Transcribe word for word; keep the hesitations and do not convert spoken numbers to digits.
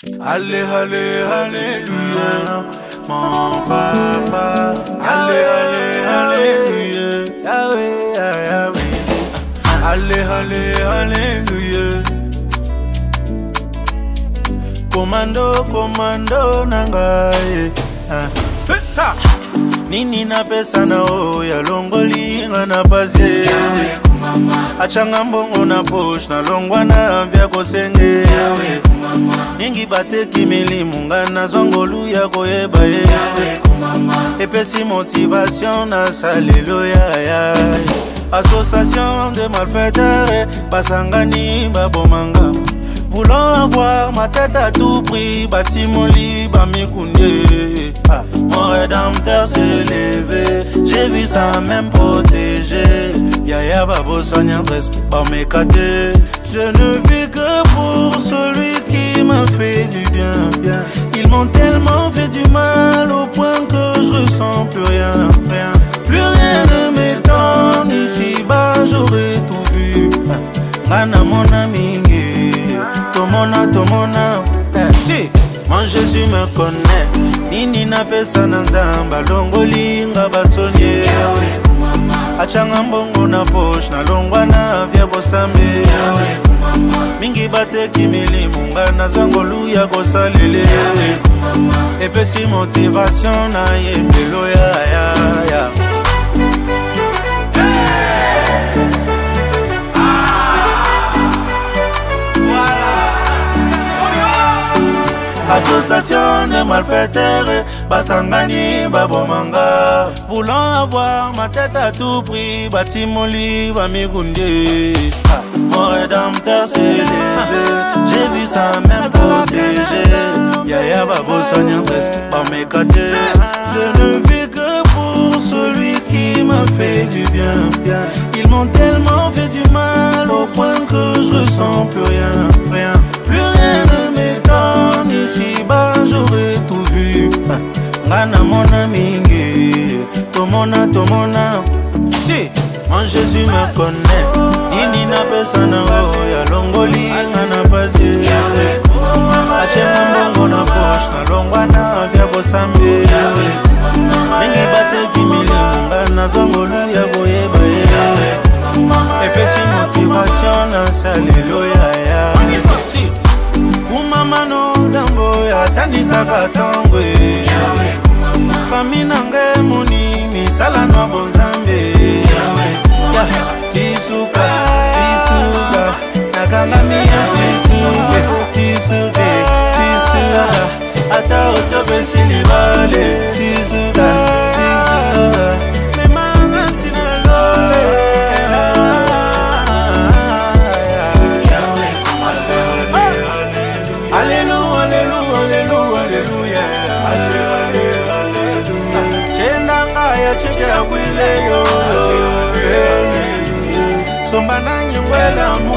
Allez, allez, alléluia, mon papa. Allez, allez, alléluia, Yahweh, Yahweh. Allez, allez, alléluia. Commando, commando, nangaye. Ça. Nini na pesa na o ya longoli ngana pase. Achanga mbongo na posh na longwana vya kosenge. Ningi bate kimili mungana zongolu ya koyeba ye. Epesi motivation na salelo ya ya. Association de malfaiteurs basangani babomanga. Voulant avoir ma tête à tout prix, bâti mon lit, bas mi koundé. Ah, mon rédempteur s'est levé, j'ai vu ça même protégé. Yaya babo soignant presque par mes catés. Je ne vis que pour celui qui m'a fait du bien, bien. Ils m'ont tellement fait du mal au point que je ressens plus rien, rien. Plus rien ne m'étonne, ici-bas j'aurais tout vu. Mana mon ami. Tomona, tomona, eh. Si, mon Jésus me connaît. Nini na pesa na nzamba longoli nga basonye. Achanga mbongo na posh na longwana vya kosambe. Mingi bate kimili munga na zangolu ya kosalele. Epesi motivation na yembelo ya ya ya. Association de malfaiteurs, basangani, babomanga. Voulant avoir ma tête à tout prix, bâti mon lit, bamigundé. Mon rédempteur s'est levé, j'ai vu ça même protégé. Yaya babo soignant presque par mes catés. Je ne vis que pour celui qui m'a fait du bien, bien. Ils m'ont tellement fait du mal au point que je ressens plus rien, rien. Plus rien ne m'étonne, ici-bas j'aurais tout vu. Ngana mon ami, tomona, tomona. Si, mon Jésus me connaît. Nini na pesa na o ya longoli ngana pase. Achenga mbongo na posh na longwana vya kosambe. Mingi bate kimili ngana zongolu ya koyeba ye. Epesi motivation na salelo ya ya. Si, kumama no zambo ya tanisa katangwe. Fami nange muni misala no bonzambe. Tisuka, tisuka, nakangami ya tisuke, tisuke, tisuka. Ata osobe silibale, tisuka, tisuka. Memanga tinalo. Alléluia, alléluia, alléluia, alléluia. Alléluia, alléluia. Chendanga ya chike akwile yo. Sombana nyingwela